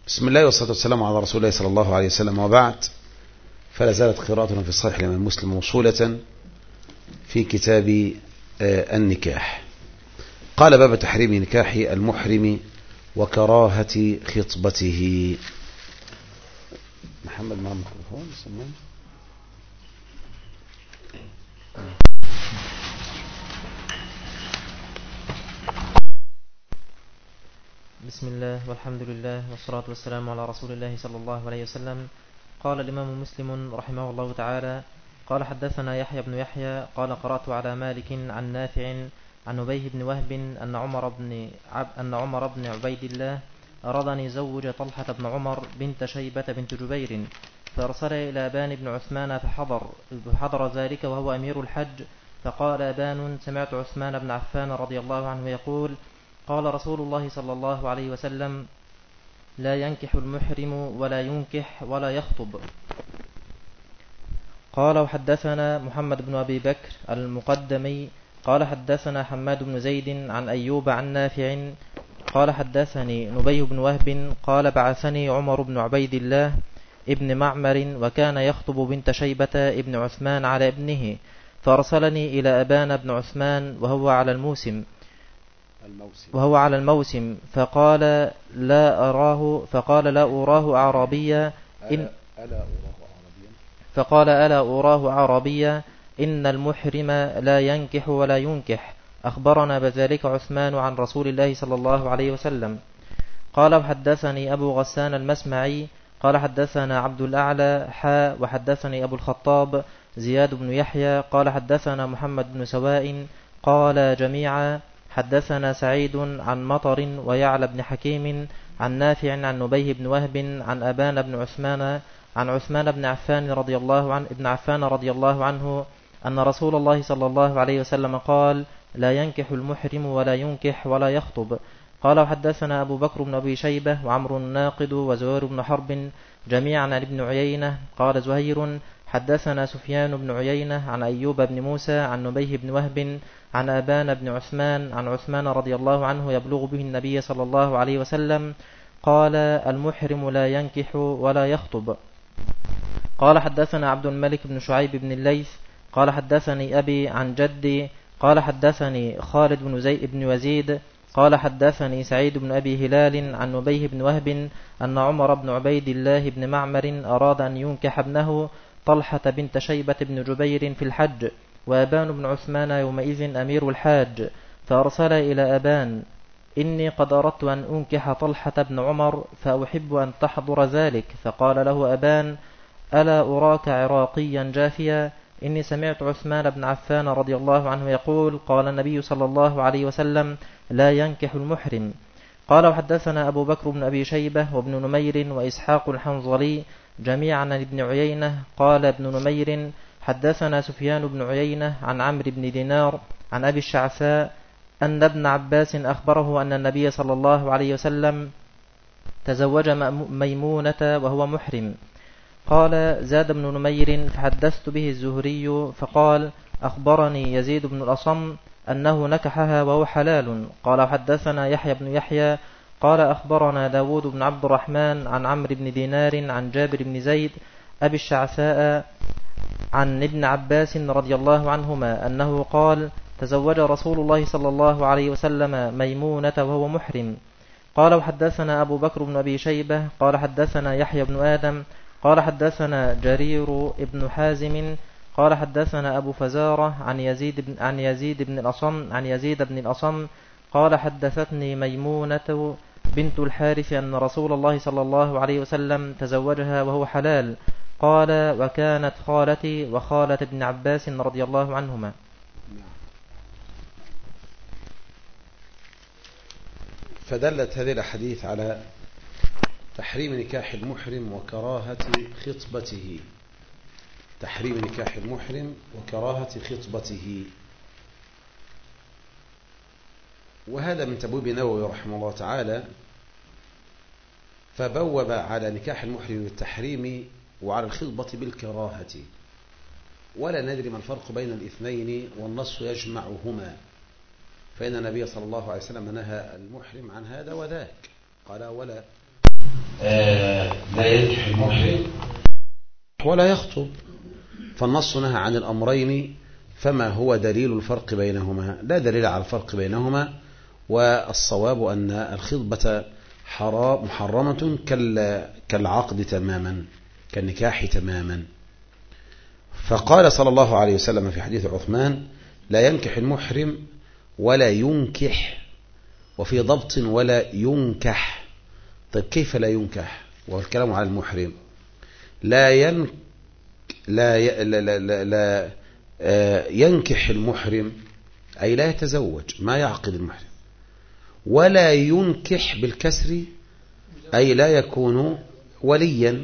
بسم الله والصلاة والسلام على رسول الله صلى الله عليه وسلم، وبعد، فلا زالت قراءتنا في الصحيح الإمام مسلم موصولة في كتاب النكاح. قال: باب تحريم نكاح المحرم وكراهة خطبته. محمد معه ميكروفون. بسم الله والحمد لله والصلاة والسلام على رسول الله صلى الله عليه وسلم. قال الإمام مسلم رحمه الله تعالى: قال حدثنا يحيى بن يحيى قال قرأت على مالك عن نافع عن نبيه بن وهب أن عمر بن عبيد الله أراد أن يزوج طلحة بن عمر بنت شيبة بنت جبير، فأرسل إلى أبان بن عثمان فحضر ذلك وهو أمير الحج، فقال أبان: سمعت عثمان بن عفان رضي الله عنه يقول: قال رسول الله صلى الله عليه وسلم: لا ينكح المحرم ولا ينكح ولا يخطب. قال: وحدثنا محمد بن أبي بكر المقدمي قال حدثنا حماد بن زيد عن أيوب عن نافع قال حدثني نبيه بن وهب قال: بعثني عمر بن عبيد الله ابن معمر وكان يخطب بنت شيبة ابن عثمان على ابنه، فأرسلني إلى أبان بن عثمان وهو على الموسم فقال: لا أراه أعرابيا ألا أراه عربيا إن المحرم لا ينكح ولا ينكح. أخبرنا بذلك عثمان عن رسول الله صلى الله عليه وسلم. قال: وحدثني أبو غسان المسمعي قال حدثنا عبد الأعلى وحدثني أبو الخطاب زياد بن يحيى قال حدثنا محمد بن سواء قال جميعا حدثنا سعيد عن مطر ويعلى بن حكيم عن نافع عن نبيه بن وهب عن أبان بن عثمان عن عثمان بن عفان رضي الله عنه أن رسول الله صلى الله عليه وسلم قال: لا ينكح المحرم ولا ينكح ولا يخطب. قال: وحدثنا أبو بكر بن أبي شيبة وعمر الناقد وزهير بن حرب جميعا عن ابن عيينة قال زهير: حدثنا سفيان بن عيينة عن أيوب بن موسى عن نبيه بن وهب عن أبان بن عثمان عن عثمان رضي الله عنه يبلغ به النبي صلى الله عليه وسلم قال: المحرم لا ينكح ولا يخطب. قال: حدثنا عبد الملك بن شعيب بن الليث قال حدثني أبي عن جدي قال حدثني خالد بن يزيد قال حدثني سعيد بن أبي هلال عن نبيه بن وهب أن عمر بن عبيد الله بن معمر أراد أن ينكح ابنه طلحة بنت شيبة بن جبير في الحج، وأبان بن عثمان يومئذ أمير الحاج، فأرسل إلى أبان: إني قد أردت أن أنكح طلحة بن عمر فأحب أن تحضر ذلك. فقال له أبان: ألا أراك عراقيا جافيا؟ إني سمعت عثمان بن عفان رضي الله عنه يقول: قال النبي صلى الله عليه وسلم: لا ينكح المحرم. قال: وحدثنا أبو بكر بن أبي شيبة وابن نمير وإسحاق الحنظلي جميعا عن ابن عيينة قال ابن نمير: حدثنا سفيان بن عيينة عن عمرو بن دينار عن أبي الشعثاء أن ابن عباس أخبره أن النبي صلى الله عليه وسلم تزوج ميمونة وهو محرم. قال: زاد بن نمير: فحدثت به الزهري فقال: أخبرني يزيد بن الأصم أنه نكحها وهو حلال. قال: حدثنا يحيى بن يحيى قال أخبرنا داود بن عبد الرحمن عن عمرو بن دينار عن جابر بن زيد أبي الشعثاء عن ابن عباس رضي الله عنهما أنه قال: تزوج رسول الله صلى الله عليه وسلم ميمونة وهو محرم. قال: وحدثنا أبو بكر بن أبي شيبة قال حدثنا يحيى بن آدم قال حدثنا جرير بن حازم قال حدثنا أبو فزارة عن يزيد بن الأصم قال: حدثتني ميمونة بنت الحارث أن رسول الله صلى الله عليه وسلم تزوجها وهو حلال. قال: وكانت خالتي وخالة ابن عباس رضي الله عنهما. فدلت هذه الأحاديث على تحريم نكاح المحرم وكراهة خطبته. تحريم نكاح المحرم وكراهة خطبته. وهذا من تبويب نووي رحمه الله تعالى، فبوب على نكاح المحرم بالتحريم وعلى الخطبة بالكراهة، ولا ندري ما الفرق بين الاثنين، والنص يجمعهما، فإن النبي صلى الله عليه وسلم نهى المحرم عن هذا وذاك. قال: ولا لا ينكح المحرم ولا يخطب، فالنص نهى عن الأمرين، فما هو دليل الفرق بينهما؟ لا دليل على الفرق بينهما، والصواب أن الخطبة محرمة كالعقد تماما، كالنكاح تماما. فقال صلى الله عليه وسلم في حديث عثمان: لا ينكح المحرم ولا ينكح، وفي ضبط ولا ينكح. طيب كيف لا ينكح وهو الكلام على المحرم؟ لا ينكح المحرم أي لا يتزوج، ما يعقد المحرم. ولا ينكح بالكسر أي لا يكون وليا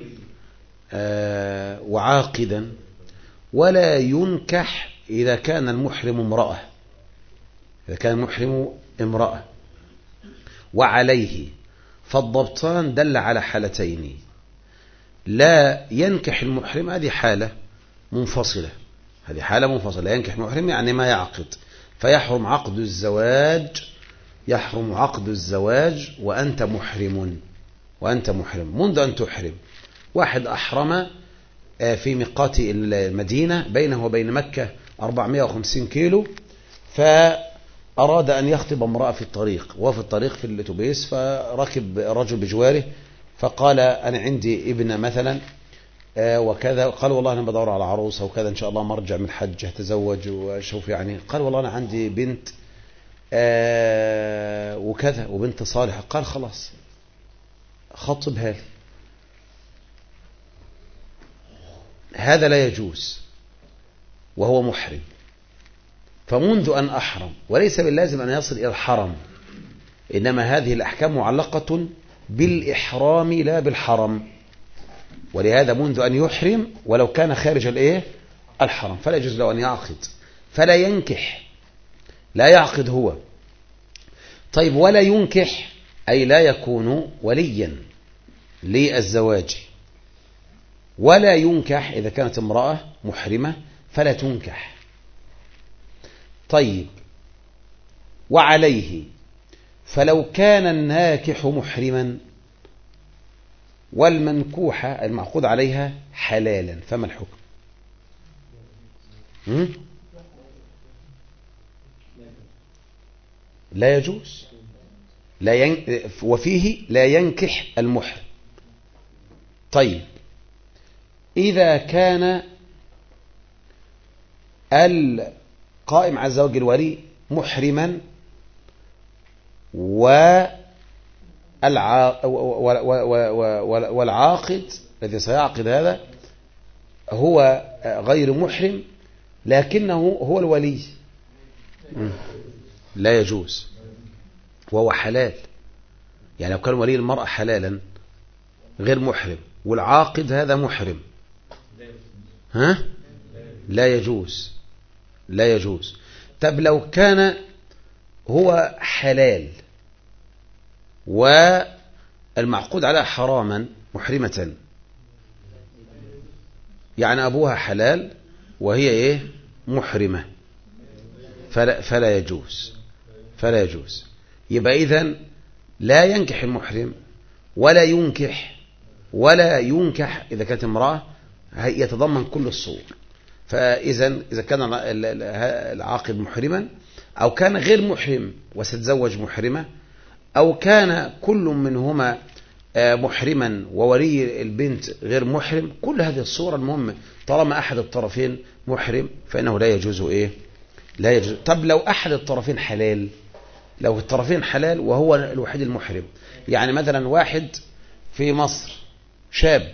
وعاقدا. ولا ينكح إذا كان المحرم امرأة، إذا كان المحرم امرأة. وعليه، فالضبطان دل على حالتين: لا ينكح المحرم، هذه حالة منفصلة، هذه حالة منفصلة. لا ينكح المحرم يعني ما يعقد، فيحرم عقد الزواج، يحرم عقد الزواج وأنت محرم، وأنت محرم منذ أن تحرم. واحد أحرم في ميقات المدينة بينه وبين مكة 450 كيلو، فأراد أن يخطب امرأة في الطريق، وفي الطريق في الأتوبيس فركب رجل بجواره فقال: أنا عندي ابنة مثلا وكذا. قال: والله أنا بدور على عروسة وكذا، إن شاء الله مرجع من الحج هتزوج وشوف يعني. قال: والله أنا عندي بنت وكذا وبنت صالحة. قال: خلاص خطبها لي. هذا لا يجوز وهو محرم، فمنذ أن أحرم، وليس باللازم أن يصل إلى الحرم، إنما هذه الأحكام معلقة بالإحرام لا بالحرم. ولهذا منذ أن يحرم ولو كان خارج الحرم فلا يجوز له أن يعقد، فلا ينكح، لا يعقد هو. طيب ولا ينكح أي لا يكون وليا للزواج. ولا ينكح إذا كانت امرأة محرمة فلا تنكح. طيب وعليه، فلو كان الناكح محرما والمنكوحة المعقود عليها حلالا فما الحكم؟ لا يجوز، وفيه لا ينكح المحرم. طيب إذا كان القائم على الزواج الولي محرما والعاقد الذي سيعقد هذا هو غير محرم لكنه هو الولي، لا يجوز وهو حلال. يعني لو كان ولي المرأة حلالا غير محرم والعاقد هذا محرم، لا يجوز، لا يجوز. طب لو كان هو حلال والمعقود على حراما محرمة، يعني أبوها حلال وهي محرمة، فلا يجوز، فلا يجوز. يبقى إذن لا ينكح المحرم ولا ينكح إذا كانت امرأة، يتضمن كل الصور. إذا كان العاقد محرما أو كان غير محرم وستزوج محرمة، أو كان كل منهما محرما وولي البنت غير محرم، كل هذه الصورة المهمة طالما أحد الطرفين محرم فإنه لا يجوز لا يجوز. طب لو أحد الطرفين حلال، لو الطرفين حلال وهو الوحيد المحرم، يعني مثلا واحد في مصر شاب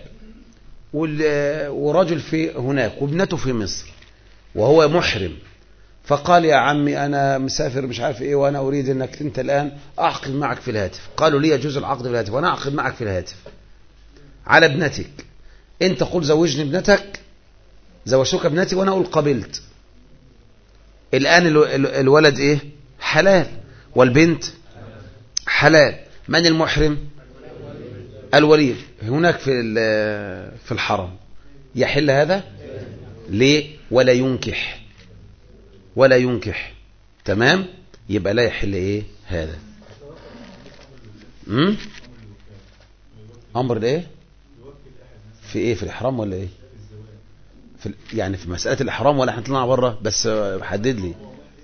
ورجل في هناك وابنته في مصر وهو محرم، فقال: يا عمي أنا مسافر مش عارف وأنا أريد أنك أنت الآن أعقد معك في الهاتف. قالوا: لي يجوز العقد في الهاتف وأنا أعقد معك في الهاتف على ابنتك. أنت قل زوجني ابنتك، زوجتك ابنتي، وأنا أقول قبلت. الآن الولد حلال والبنت حلال. من المحرم؟ الولي هناك في الحرم. يحل هذا؟ ليه؟ ولا ينكح. تمام؟ يبقى لا يحل هذا. أمر الإيه؟ في إيه؟ في الإحرام ولا إيه؟ يعني في مسألة الإحرام ولا احنا طلعنا بره؟ بس حدد لي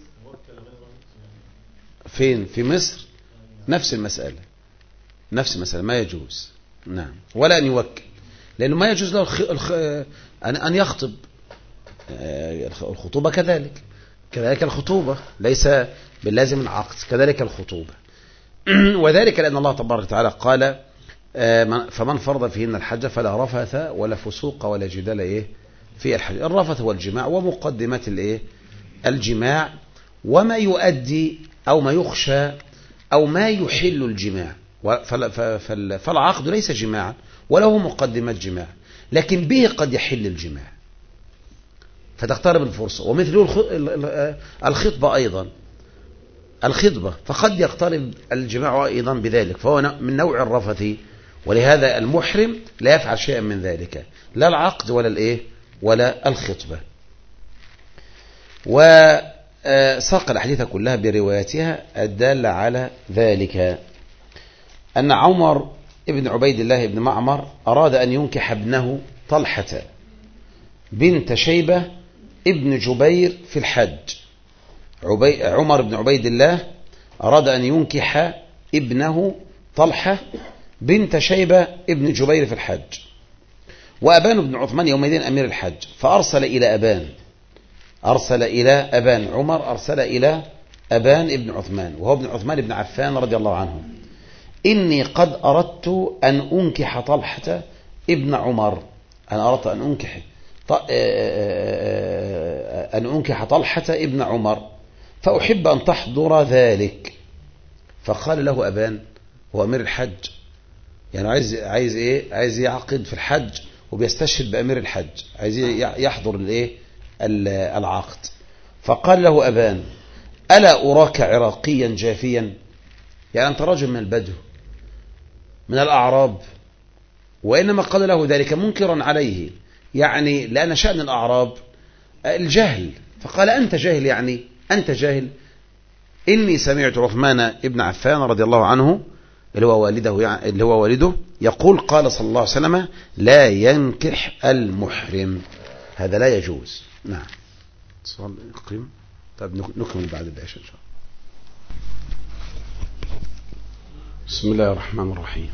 فين. في مصر نفس المسألة، نفس المسألة ما يجوز. نعم. ولا أن يوكل، لأنه ما يجوز له أن يخطب. الخطوبة كذلك الخطوبة ليس باللازم العقد، كذلك الخطوبة. وذلك لأن الله تبارك وتعالى قال فمن فرض فيهن الحج فلا رفث ولا فسوق ولا جدال إيه في الحج. الرفث هو الجماع ومقدمات الإيه الجماع، وما يؤدي أو ما يخشى أو ما يحل الجماع. فالعقد ليس جماعا وله مقدمات جماع، لكن به قد يحل الجماع فتقترب الفرصة. ومثله الخطبة أيضا، الخطبة فقد يقترب الجماع أيضا بذلك، فهو من نوع الرفث. ولهذا المحرم لا يفعل شيئا من ذلك، لا العقد ولا الإيه ولا الخطبة. وساق الحديث كلها برواياتها الدالة على ذلك. أن عمر ابن عبيد الله بن معمر أراد أن ينكح ابنه طلحة بنت شيبة ابن جبير في الحج. عمر بن عبيد الله أراد أن ينكح ابنه طلحة بنت شيبة ابن جبير في الحج، وأبان بن عثمان يومئذ أمير الحج، فأرسل إلى أبان عمر أرسل إلى أبان ابن عثمان وهو ابن عثمان بن عفان رضي الله عنه: إني قد أردت أن أنكح طلحة ابن عمر، أنا أردت أن أنكح طلحة ابن عمر فأحب أن تحضر ذلك. فقال له أبان، هو أمير الحج، يعني عايز إيه؟ عايز يعقد في الحج وبيستشهد بأمير الحج، عايز يحضر الإيه العقد. فقال له أبان: ألا أراك عراقيا جافيا؟ يعني أنت رجل من البدو من الأعراب. وإنما قال له ذلك منكرا عليه، يعني لأن شأن الأعراب الجهل. فقال: أنت جاهل، يعني أنت جاهل. إني سمعت عثمان ابن عفان رضي الله عنه اللي هو والده يقول: قال صلى الله عليه وسلم: لا ينكح المحرم. هذا لا يجوز. نعم. طيب نكمل بعد العشاء إن شاء الله. بسم الله الرحمن الرحيم.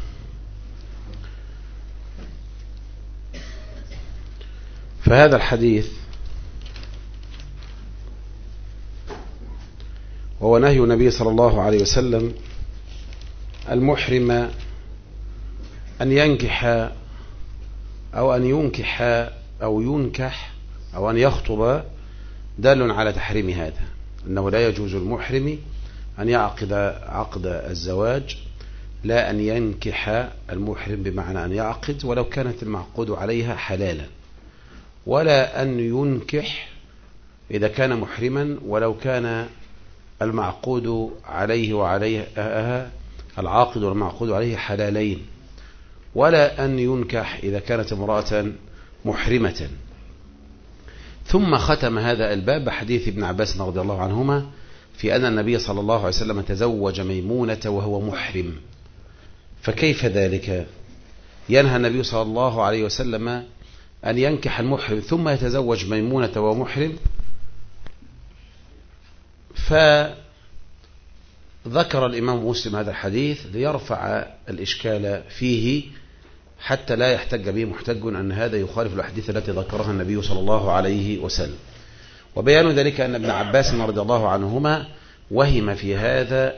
فهذا الحديث وهو نهي النبي صلى الله عليه وسلم المحرم أن ينكح أو أن ينكح أو ينكح أو أن يخطب، دال على تحريم هذا، أنه لا يجوز المحرم أن يعقد عقد الزواج، لا أن ينكح المحرم بمعنى أن يعقد ولو كانت المعقود عليها حلالا، ولا أن ينكح إذا كان محرما ولو كان المعقود عليه وعليها العاقد والمعقود عليه حلالين، ولا أن ينكح إذا كانت امرأة محرمة. ثم ختم هذا الباب بحديث ابن عباس رضي الله عنهما في أن النبي صلى الله عليه وسلم تزوج ميمونة وهو محرم. فكيف ذلك؟ ينهى النبي صلى الله عليه وسلم أن ينكح المحرم ثم يتزوج ميمونة وهو محرم. فذكر الإمام مسلم هذا الحديث ليرفع الإشكال فيه حتى لا يحتج به محتج أن هذا يخالف الأحاديث التي ذكرها النبي صلى الله عليه وسلم. وبيان ذلك أن ابن عباس رضي الله عنهما وهم في هذا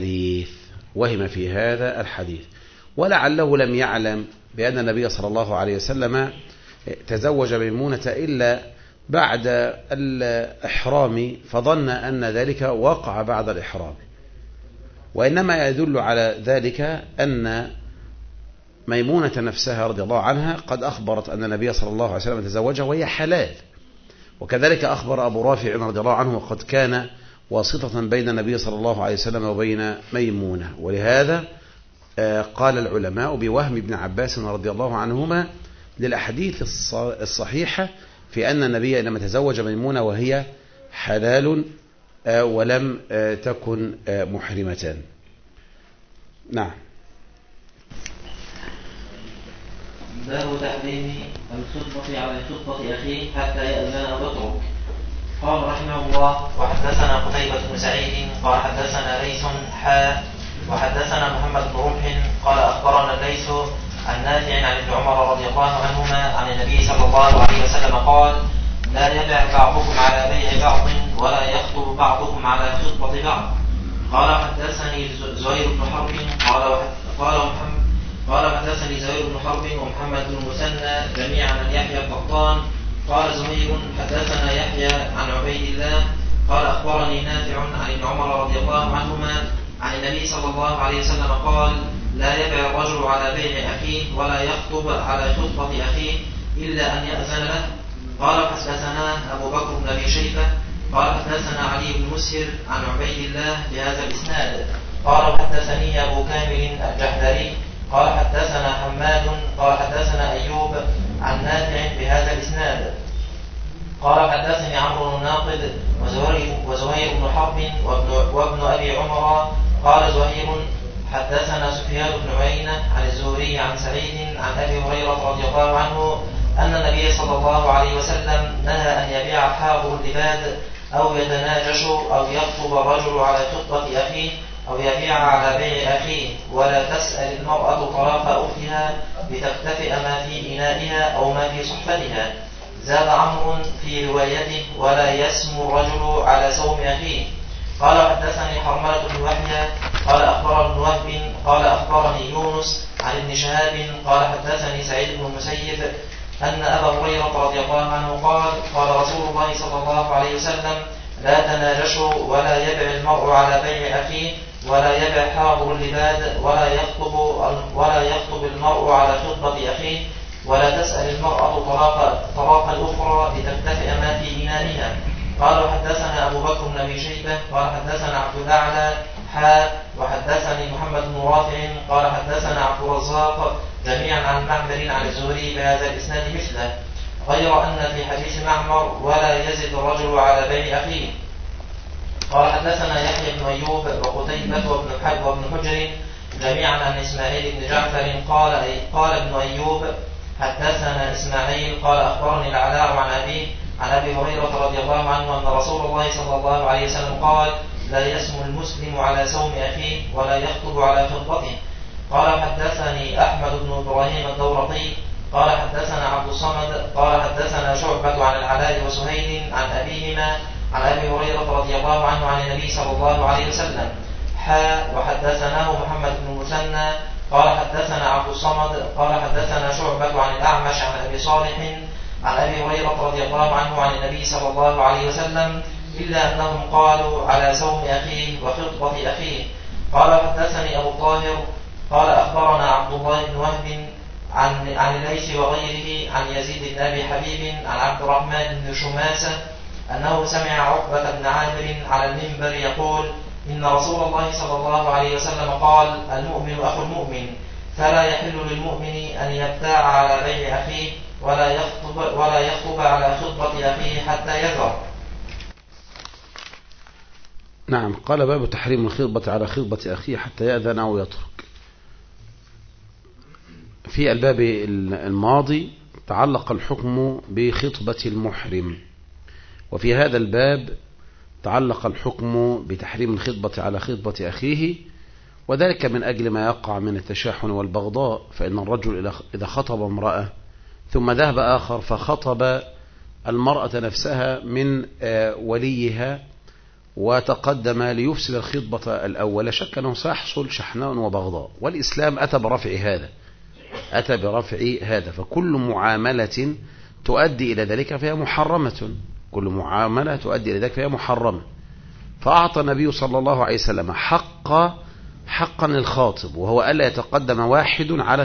الحديث ولعله لم يعلم بأن النبي صلى الله عليه وسلم تزوج ميمونة إلا بعد الإحرام، فظن أن ذلك وقع بعد الإحرام. وإنما يدل على ذلك أن ميمونة نفسها رضي الله عنها قد أخبرت أن النبي صلى الله عليه وسلم تزوجها وهي حلال، وكذلك أخبر أبو رافع رضي الله عنه وقد كان واسطة بين النبي صلى الله عليه وسلم وبين ميمونة. ولهذا قال العلماء بوهم ابن عباس رضي الله عنهما للأحاديث الصحيحة في أن النبي لما تزوج ميمونة وهي حلال ولم تكن محرمة. نعم. باب تحريم الخطبة على خطبة أخيه حتى يأذن أو يترك. قال رحمه الله: وحدثنا قتيبة بن سعيد قال حدثنا ليث وحدثنا محمد بن رمح قال أخبرنا الليث عن نافع عن ابن عمر رضي الله عنهما عن النبي صلى الله عليه وسلم قال: لا يبع بعضكم على بيع بعض ولا يخطب بعضكم على خطبة بعض. قال حدثني زهير بن حرب قال حدثني زهير بن حرب ومحمد بن المثنى جميعا عن يحيى القطان قال زهير حدثنا يحيى عن عبيد الله قال أخبرني نافع عن ابن عمر رضي الله عنهما عن النبي صلى الله عليه وسلم قال: لا يبع الرجل على بيع أخيه ولا يخطب على خطبة أخيه إلا أن يأذن له. قال حدثنا أبو بكر بن أبي شيبة قال حدثنا علي بن مسهر عن عبيد الله بهذا الإسناد. قال حدثني أبو كامل الجحدري قال حدثنا حماد قال حدثنا أيوب عن نافع بهذا الإسناد. قال حدثني عمرو الناقد وزهير بن حرب وابن أبي عمر قال زهير حدثنا سفيان بن عيينة عن الزهري عن سعيد عن أبي هريرة رضي الله عنه أن النبي صلى الله عليه وسلم نهى أن يبيع حاضر اللباد أو يتناجش أو يخطب الرجل على خطبة أخيه أو يبيع على بيع أخيه، ولا تسأل المرأة طلاق أختها لتكتفئ ما في إنائها أو ما في صحفتها. زاد عمرو في روايته: ولا يسمو الرجل على سوم أخيه. قال حدثني حرملة بن يحيى قال أخبرني ابن وهب قال أخبرني يونس عن ابن شهاب قال حدثني سعيد بن المسيب أن أبا هريرة رضي الله عنه قال رسول الله صلى الله عليه وسلم: لا تناجشوا ولا يبع المرء على بيع أخيه ولا يبع حاضر اللباد ولا يخطب المرء على خطبة أخيه ولا تسأل المرأة طلاق الأخرى لتكتفئ ما في إنائها. قال حدثنا أبو بكر بن أبي شيبة قال حدثنا عبد الأعلى وحدثني محمد بن رافع قال حدثنا عبد الرزاق جميعا عن معمر عن الزهري بهذا الإسناد مثله، غير أن في حديث معمر: ولا يزد الرجل على بيع أخيه. قال حدثنا يحيى بن أيوب وقتيبة وابن حجر جميعا عن إسماعيل بن جعفر قال ابن أيوب حدثنا إسماعيل قال أخبرني العلاء عن أبيه عن أبي هريرة رضي الله عنه أن رسول الله صلى الله عليه وسلم قال: لا يسمو المسلم على سوم أخيه ولا يخطب على خطبته. قال حدثني أحمد بن إبراهيم الدورقي قال حدثنا عبد الصمد قال حدثنا شعبة عن العلاء وسهيل عن أبيهما عن أبي هريرة رضي الله عنه عن النبي صلى الله عليه وسلم. وحدثناه محمد بن المثنى قال حدثنا عبد الصمد قال حدثنا شعبة عن الأعمش عن أبي صالح عن أبي هريرة رضي الله عنه عن النبي صلى الله عليه وسلم، إلا أنهم قالوا: على سوم أخيه وخطبة أخيه. قال حدثني أبو الطاهر قال أخبرنا عبد الله بن وهب عن الليث وغيره عن يزيد بن أبي حبيب عن عبد الرحمن بن شماسة أنه سمع عقبة بن عامر على المنبر يقول: إن رسول الله صلى الله عليه وسلم قال: المؤمن أخو المؤمن، فلا يحل للمؤمن أن يبتاع على بيع أخيه ولا يخطب على خطبة أخيه حتى يذر. نعم. قال: باب تحريم الخطبة على خطبة أخيه حتى يأذن أو يترك. في الباب الماضي تعلق الحكم بخطبة المحرم، وفي هذا الباب تعلق الحكم بتحريم الخطبة على خطبة أخيه، وذلك من أجل ما يقع من التشاحن والبغضاء. فإن الرجل إذا خطب امرأة ثم ذهب آخر فخطب المرأة نفسها من وليها وتقدم ليفسد الخطبة الأول، لا شك أنه سيحصل شحناء وبغضاء، والإسلام أتى برفع هذا. فكل معاملة تؤدي إلى ذلك فهي محرمة، كل معاملة تؤدي إلى ذلك فهي محرمة. فأعطى النبي صلى الله عليه وسلم حقا للخاطب، وهو ألا يتقدم واحد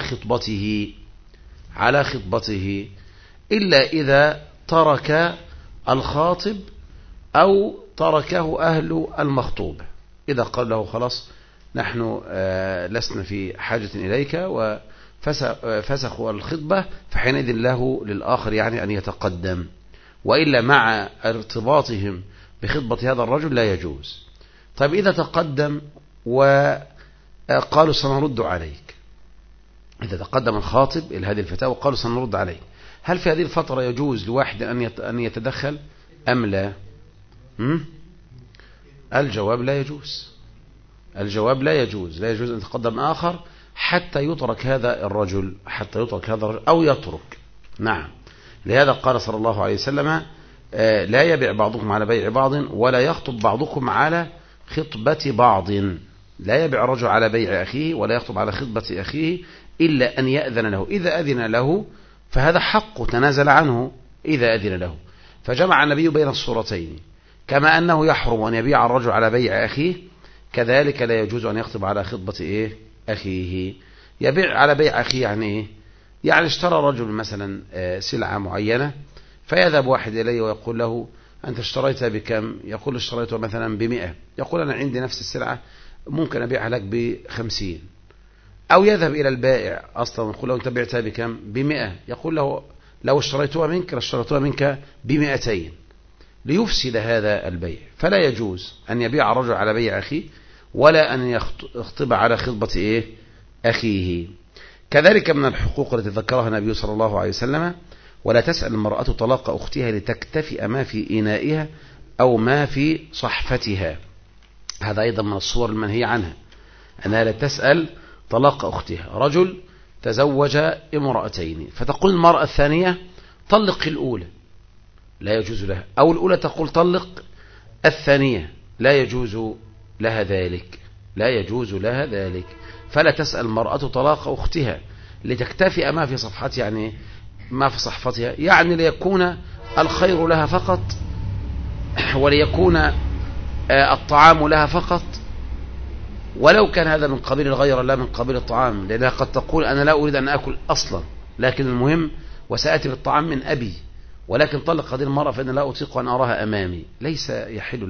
على خطبته إلا إذا ترك الخاطب أو تركه أهل المخطوب. إذا قال له: خلاص نحن لسنا في حاجة إليك، وفسخوا الخطبة، فحينئذ له للآخر يعني أن يتقدم، وإلا مع ارتباطهم بخطبة هذا الرجل لا يجوز. طيب إذا تقدم وقالوا: سنرد عليك، إذا تقدم الخاطب إلى هذه الفتاوى وقالوا سنرد عليه، هل في هذه الفترة يجوز لواحد أن يتدخل أم لا؟ الجواب لا يجوز. الجواب لا يجوز أن يتقدم آخر حتى يترك هذا الرجل أو يترك. نعم، لهذا قال صلى الله عليه وسلم لا يبيع بعضكم على بيع بعض ولا يخطب بعضكم على خطبة بعض. لا يبيع الرجل على بيع أخيه ولا يخطب على خطبة أخيه إلا أن يأذن له. إذا أذن له فهذا حق تنازل عنه إذا أذن له. فجمع النبي بين الصورتين، كما أنه يحرم أن يبيع الرجل على بيع أخيه كذلك لا يجوز أن يخطب على خطبة أخيه. يبيع على بيع أخيه يعني إيه؟ يعني اشترى رجل مثلا سلعة معينة، فيذهب واحد إليه ويقول له أنت اشتريتها بكم؟ يقول اشتريتها مثلا ب100. يقول أنا عندي نفس السلعة ممكن أبيعها لك ب50. أو يذهب إلى البائع أصلا ويقول له أنت بعتها بكم؟ ب100. يقول له لو اشتريتها منك لاشتريتها منك ب200 ليفسد هذا البيع. فلا يجوز أن يبيع الرجل على بيع أخيه ولا أن يخطب على خطبة أخيه. كذلك من الحقوق التي ذكرها النبي صلى الله عليه وسلم ولا تسأل المرأة طلاق أختها لتكتفئ ما في إنائها أو ما في صحفتها. هذا أيضا من الصور المنهي عنها، أنها لا تسأل طلاق أختها. رجل تزوج امرأتين فتقول المرأة الثانية طلق الأولى، لا يجوز لها، أو الأولى تقول طلق الثانية، لا يجوز لها ذلك. فلا تسأل المرأة طلاق أختها لتكتفئ ما في صفحتها، يعني ما في صحفتها، يعني ليكون الخير لها فقط وليكون الطعام لها فقط، ولو كان هذا من قبيل الغير لا من قبيل الطعام، لأنها قد تقول أنا لا أريد أن أكل أصلا لكن المهم وسأتي بالطعام من أبي، ولكن طلق هذه المرأة فإن لا أطيق أن أراها أمامي. ليس يحل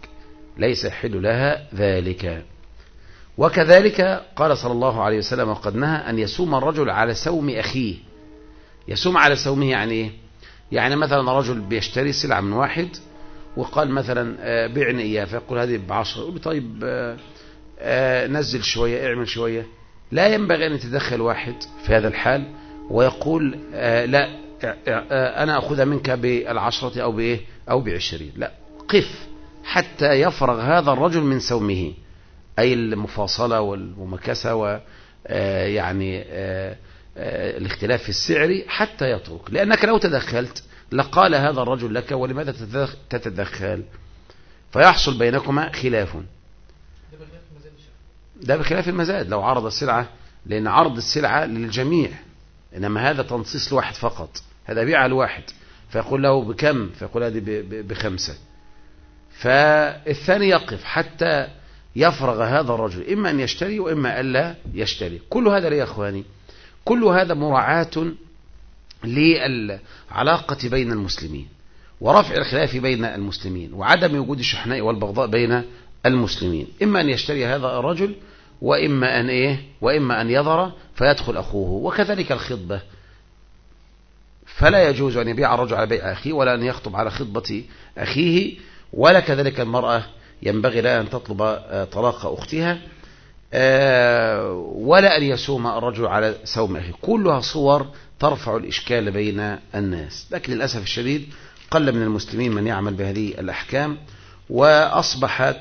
لها ذلك. وكذلك قال صلى الله عليه وسلم وقد نهى أن يسوم الرجل على سوم أخيه. يسوم على سومه يعني إيه؟ يعني مثلا رجل بيشتري سلعة من واحد وقال مثلا بعني إياه، فيقول هذه ب10، يقول طيب نزل شوية اعمل شوية. لا ينبغي أن يتدخل واحد في هذا الحال ويقول لا أنا أخذها منك ب10 أو ب20. لا، قف حتى يفرغ هذا الرجل من سومه، أي المفاصلة والممكسة ويعني الاختلاف في السعر حتى يترك. لأنك لو تدخلت لقال هذا الرجل لك ولماذا تتدخل؟ فيحصل بينكما خلاف. ده بخلاف المزاد لو عرض السلعة، لأن عرض السلعة للجميع، إنما هذا تنصيص لواحد فقط، هذا بيع الواحد فيقول له بكم؟ فيقول هذه ب5. فالثاني يقف حتى يفرغ هذا الرجل إما أن يشتري وإما ألا يشتري. كل هذا يا أخواني، كل هذا مراعاة للعلاقة بين المسلمين ورفع الخلاف بين المسلمين وعدم وجود الشحناء والبغضاء بين المسلمين. إما أن يشتري هذا الرجل وإما أن يظهر فيدخل أخوه. وكذلك الخطبة، فلا يجوز أن يبيع الرجل على بيع أخيه ولا أن يخطب على خطبة أخيه، ولا كذلك المرأة ينبغي لها أن تطلب طلاق أختها، ولا أن يسوم الرجل على سوم أخيه. كلها صور ترفع الإشكال بين الناس، لكن للأسف الشديد قل من المسلمين من يعمل بهذه الأحكام، وأصبحت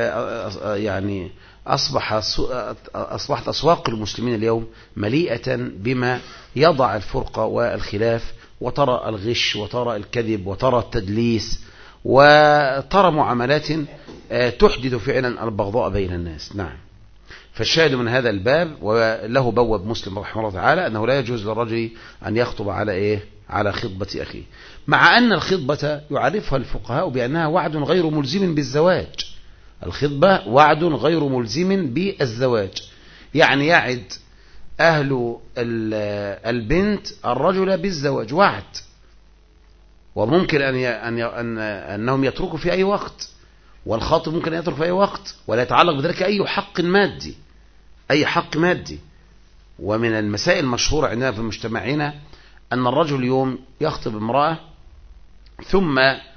أصبحت أسواق المسلمين اليوم مليئة بما يضع الفرقة والخلاف، وترى الغش وترى الكذب وترى التدليس وترى معاملات تحدث فعلا البغضاء بين الناس. نعم، فالشاهد من هذا الباب وله بواب مسلم رحمه الله تعالى أنه لا يجوز للرجل أن يخطب على خطبة أخيه، مع أن الخطبة يعرفها الفقهاء بأنها وعد غير ملزم بالزواج. الخطبة وعد غير ملزم بالزواج، يعني يعد أهل البنت الرجل بالزواج وعد، وممكن أنهم يتركوا في أي وقت، والخاطب ممكن يترك في أي وقت، ولا يتعلق بذلك أي حق مادي. ومن المسائل المشهورة عندنا في مجتمعنا أن الرجل اليوم يخطب امرأة ثم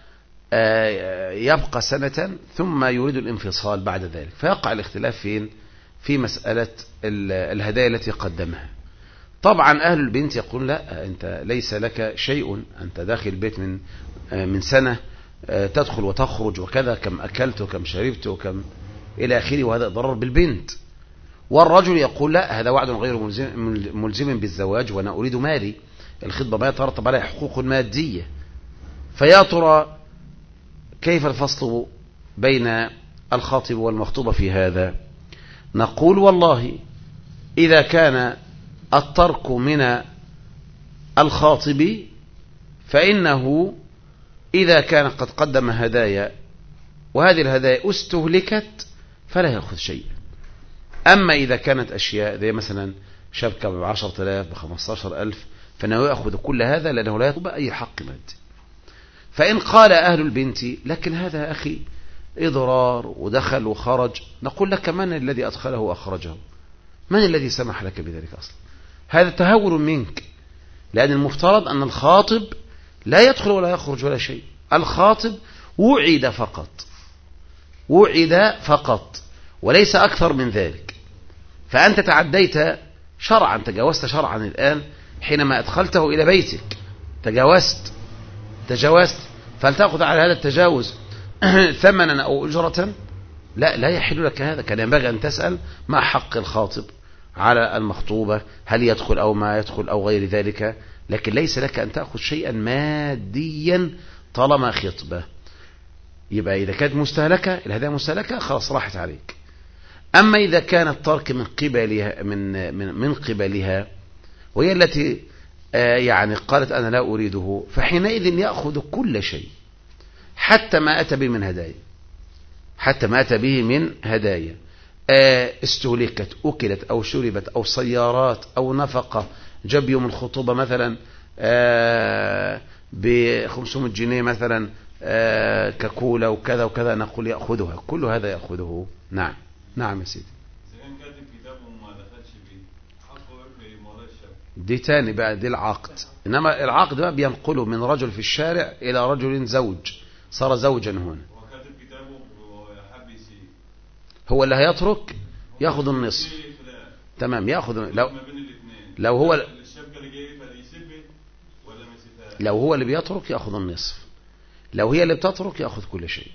يبقى سنة ثم يريد الانفصال بعد ذلك، فيقع الاختلاف في مسألة الهدايا التي قدمها. طبعا أهل البنت يقول لا، أنت ليس لك شيء، أنت داخل البيت من سنة، تدخل وتخرج وكذا، كم أكلت وكم شربت وكم إلى آخره، وهذا ضرر بالبنت. والرجل يقول لا، هذا وعد غير ملزم بالزواج، وأنا أريد مالي، الخطبة ما يترتب عليها حقوق مادية. فيا ترى كيف الفصل بين الخاطب والمخطوبة في هذا؟ نقول والله إذا كان الترك من الخاطب فإنه إذا كان قد قدم هدايا وهذه الهدايا استهلكت فلا يأخذ شيء. أما إذا كانت أشياء زي مثلا شبكة ب10,000 ب15,000 فإنه يأخذ كل هذا لأنه لا يطلب أي حق مادي. فإن قال أهل البنت لكن هذا أخي إضرار ودخل وخرج، نقول لك من الذي أدخله وأخرجه؟ من الذي سمح لك بذلك أصلا؟ هذا تهور منك، لأن المفترض أن الخاطب لا يدخل ولا يخرج ولا شيء. الخاطب وعد فقط وليس أكثر من ذلك. فأنت تعديت شرعا، تجاوزت شرعا الآن حينما أدخلته إلى بيتك، تجاوزت. فهل تأخذ على هذا التجاوز ثمنا أو أجرة؟ لا يحل لك هذا. كان ينبغي أن تسأل ما حق الخاطب على المخطوبة، هل يدخل أو ما يدخل أو غير ذلك، لكن ليس لك أن تأخذ شيئا ماديا طالما خطبة. يبقى إذا كانت مستهلكة، الهدايا مستهلكة، خلاص راحت عليك. أما إذا كان الترك من قبلها وهي التي يعني قالت أنا لا أريده، فحينئذ يأخذ كل شيء حتى ما أتى به من هدايا، استهلكت، أكلت أو شربت أو سيارات أو نفقة، جاب يوم الخطوبة مثلا ب500 جنيه مثلا ككولة وكذا وكذا، نقول يأخذها، كل هذا يأخذه. نعم يا سيدي. دي تاني بقى، دي العقد. إنما العقد بقى بينقله من رجل في الشارع إلى رجل زوج، صار زوجا هنا. هو اللي هيترك يأخذ النصف. تمام، يأخذ. لو هو اللي بيترك يأخذ النصف، لو هي اللي بتترك يأخذ كل شيء.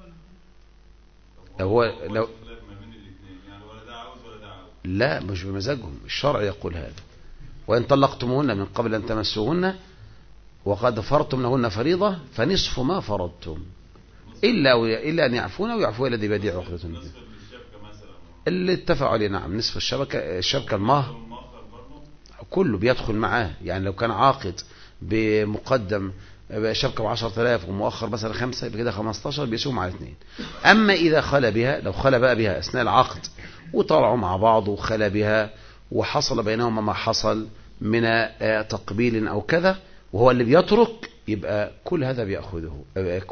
لا، مش بمزاجهم، الشرع يقول هذا. وإن طلقتموهن من قبل أن تمسوهن وقد فرضتم لهن فريضة فنصف ما فرضتم إلا أن يعفون ويعفو الذي بيده عقدة النكاح، اللي اتفقوا عليه. نعم، نصف الشبكة المهر كله بيدخل معاه. يعني لو كان عاقد بمقدم شبكة ب10,000 ومؤخر مثلا 5، يبقى كده 15 بيسوم على 2. أما إذا خلى بها، لو خلى بقى بها أثناء العقد وطلعوا مع بعض وخلى بها وحصل بينهما ما حصل من تقبيل أو كذا وهو اللي بيترك، يبقى كل هذا بيأخذه،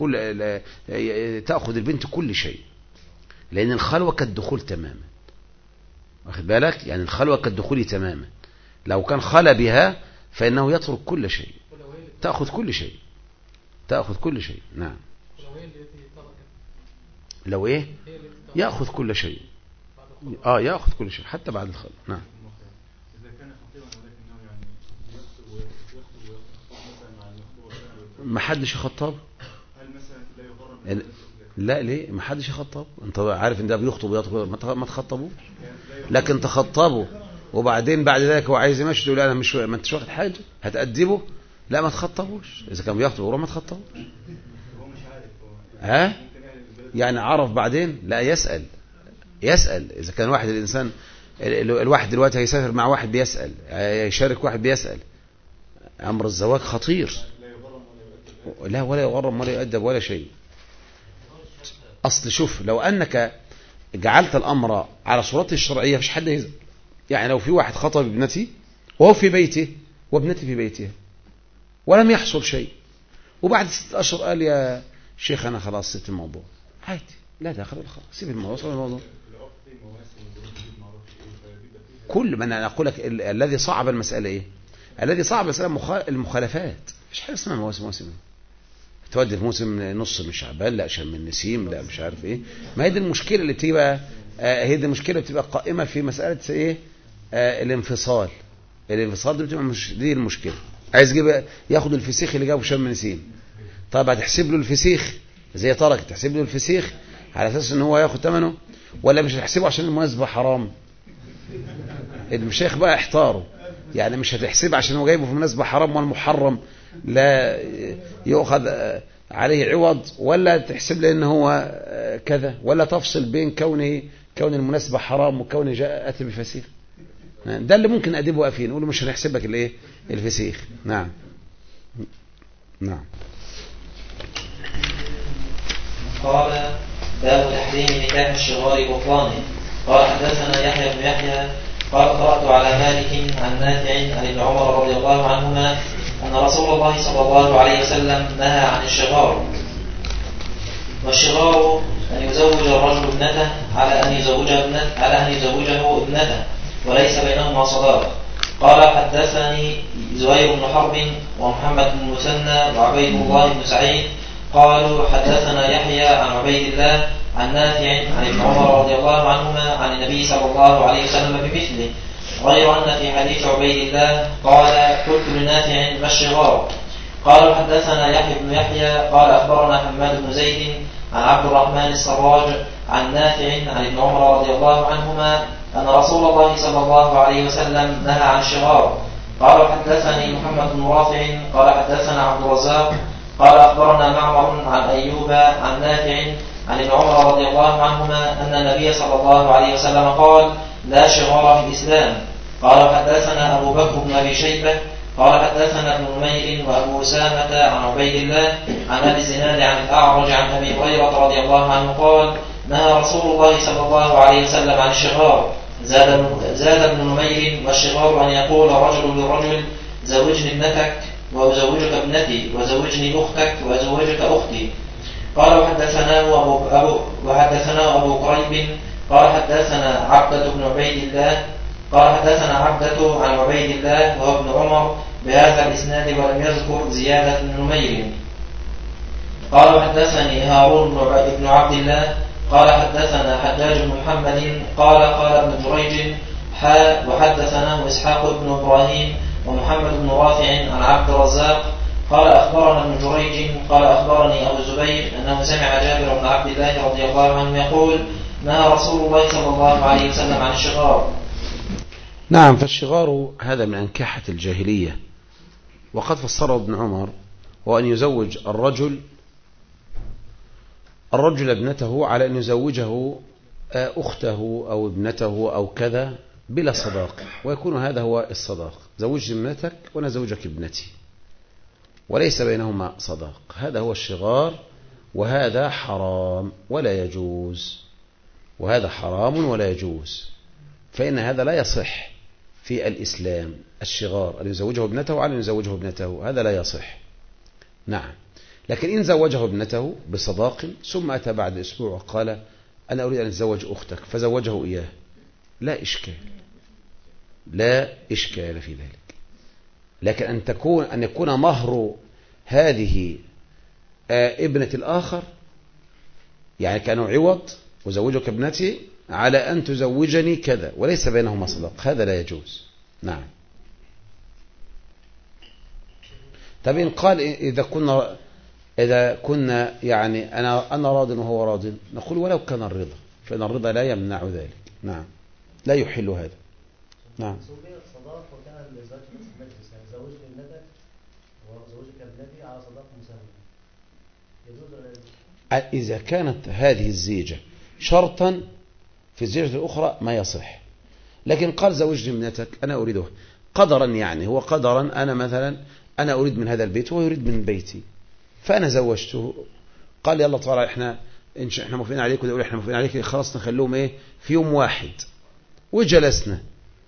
تأخذ البنت كل شيء، لأن الخلوة كالدخول تماما. واخد بالك؟ يعني الخلوة كالدخول تماما. لو كان خلى بها فإنه يترك كل شيء، تأخذ كل شيء. نعم. لو إيه؟ يأخذ كل شيء. يأخذ كل شيء حتى بعد الخلوة. نعم. ما حدش يخطب. لا، ليه ما حدش يخطب؟ انت عارف ان ده بيخطب ما تخطبوش، لكن تخطبوا وبعدين بعد ذلك هو عايز يمشي، تقول انا مش، ما انتش واخد حاجه، هتأدبه. لا، ما تخطبوش. اذا كان بيخطب وما تخطبوش. يعني عرف بعدين، لا، يسأل اذا كان واحد، الانسان الواحد دلوقتي هيسافر مع واحد بيسأل، يشارك واحد بيسأل، امر الزواج خطير. لا، ولا يغرم ولا يؤدب ولا شيء. أصل شوف، لو أنك جعلت الأمر على صورته الشرعية مش حد يزعل. يعني لو في واحد خطب ابنتي وهو في بيته وابنتي في بيتها ولم يحصل شيء، وبعد 6 أشهر قال يا شيخ أنا خلاص سبت الموضوع، عادي، لا داخل خلاص، سيب الموضوع، صار الموضوع. كل ما أنا أقول لك الذي صعب المسألة إيه؟ الذي صعب المسألة المخالفات. مش حاجة اسمها مواسم. تودي في موسم نص من شعبان، لا عشان من نسيم، لا مش عارف ايه. ما هي دي المشكله اللي بتبقى، هي دي المشكله بتبقى قائمه في مساله ايه؟ الانفصال. الانفصال دي بتبقى مش دي المشكلة. عايز ياخد الفسيخ اللي جابه شم نسيم، طب هتحسب له الفسيخ زي ترك تحسب له الفسيخ على اساس ان هو ياخد ثمنه، ولا مش هتحسبه عشان المناسبة حرام؟ المشايخ بقى احتاروا، يعني مش هتحسب عشان هو جايبه في مناسبة حرام والمحرم لا يؤخذ عليه عوض، ولا تحسب لأن هو كذا، ولا تفصل بين كون المناسبة حرام وكون جاء أتى بفسيخ. ده اللي ممكن أديبه أفين نقول له مش هنحسب لك الايه الفسيخ. نعم نعم. قال باب تحريم نكاح الشغار بطلانه. قال حدثنا يحيى بن يحيى قال قرأت على مالك عن نافع عن ابن عمر رضي الله عنهما أن رسول الله صلى الله عليه وسلم نهى عن الشغار. والشغار أن يزوج الرجل ابنته على أن يزوجه ابنته وليس بينهما صداق. قال حدثني زهير بن حرب ومحمد بن المثنى وعبيد الله بن سعيد قالوا حدثنا يحيى عن عبيد الله عن نافع عن ابن عمر رضي الله عنهما عن النبي صلى الله عليه وسلم بمثله، غير أن في حديث عبيد الله قال قلت لنافع ما الشغار؟ قال حدثنا يحيى بن يحيى قال أخبرنا حماد بن زيد عن عبد الرحمن السراج عن نافع عن ابن عمر رضي الله عنهما أن رسول الله صلى الله عليه وسلم نهى عن الشغار. قال حدثني محمد بن رافع قال حدثنا عبد الرزاق قال أخبرنا معمر عن أيوب عن نافع عن ابن عمر رضي الله عنهما أن النبي صلى الله عليه وسلم قال لا شغار في الإسلام. قال حدثنا أبو بكر بن أبي شيبة قال حدثنا ابن نمير وأبو أسامة عن عبيد الله عن أبي الزناد عن الأعرج عن أبي هريرة رضي الله عنه قال نهى رسول الله صلى الله عليه وسلم عن الشغار. زاد ابن نمير والشغار أن يقول رجل لرجل زوجني ابنتك وأزوجك ابنتي وزوجني أختك وأزوجك أختي. قال وحدثنا أبو كريب قال حدثنا عبدة بن عبيد الله قال حدثنا عبدة عن عبيد الله وهو ابن عمر بهذا الإسناد ولم يذكر زيادة بن نمير. قال حدثني هارون بن عبد الله قال حدثنا حجاج بن محمد قال ابن جريج وحدثنا إسحاق بن إبراهيم ومحمد بن رافع عن عبد الرزاق قال أخبرنا ابن جريج قال أخبرني أبو الزبير أنه سمع جابر بن عبد الله رضي الله عنه يقول نهى رسول الله صلى الله عليه وسلم عن الشغار. نعم. فالشغار هذا من أنكحة الجاهلية، وقد فسره ابن عمر وأن يزوج الرجل ابنته على أن يزوجه أخته أو ابنته أو كذا بلا صداق، ويكون هذا هو الصداق، زوجني ابنتك وأنا زوجك ابنتي وليس بينهما صداق. هذا هو الشغار، وهذا حرام ولا يجوز، وهذا حرام ولا يجوز، فإن هذا لا يصح في الإسلام. الشغار أن يزوجه ابنته على أن يزوجه ابنته هذا لا يصح. نعم. لكن إن زوجه ابنته بصداق ثم أتى بعد أسبوع وقال أنا أريد أن أتزوج أختك فزوجه إياه لا إشكال في ذلك. لكن أن يكون مهر هذه ابنة الآخر، يعني كانوا عوض وزوجك ابنتي على أن تزوجني كذا وليس بينهما صداق، هذا لا يجوز. نعم. طب إن قال إذا كنا يعني أنا راض وهو راض، نقول ولو كان الرضا، فإن الرضا لا يمنع ذلك. نعم، لا يحل هذا. نعم. صداق وكان لزوج نفس المجلس، يعني زوجني ابنتك وزوجك ابنتي على صداق مساوي، يجوز ولا يجوز؟ إذا كانت هذه الزيجة شرطا في الزيجة الأخرى ما يصح. لكن قال زوجني ابنتك أنا أريده قدرا، يعني هو قدرا، أنا مثلا أنا أريد من هذا البيت وهو يريد من بيتي، فأنا زوجته. قال يلا طالع احنا موافقين عليك، وده يقول احنا موافقين عليك، خلاص نخلوهم ايه في يوم واحد، وجلسنا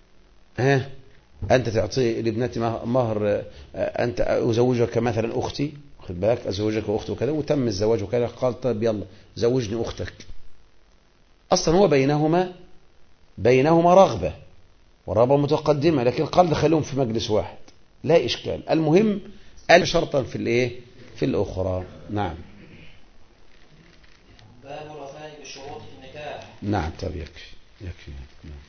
أنت تعطي لابنتي مهر، أنت أزوجك مثلا أختي، خد بالك، أزوجك أختي وكذا، وتم الزواج وكذا. قال طيب يلا زوجني أختك. أصلا هو بينهما رغبة والرغبة متقدمة، لكن قال دخلهم في مجلس واحد لا إشكال. المهم شرطا في الأخرى. نعم. باب الوفاء بالشروط في النكاح. نعم. طب يكفي. نعم.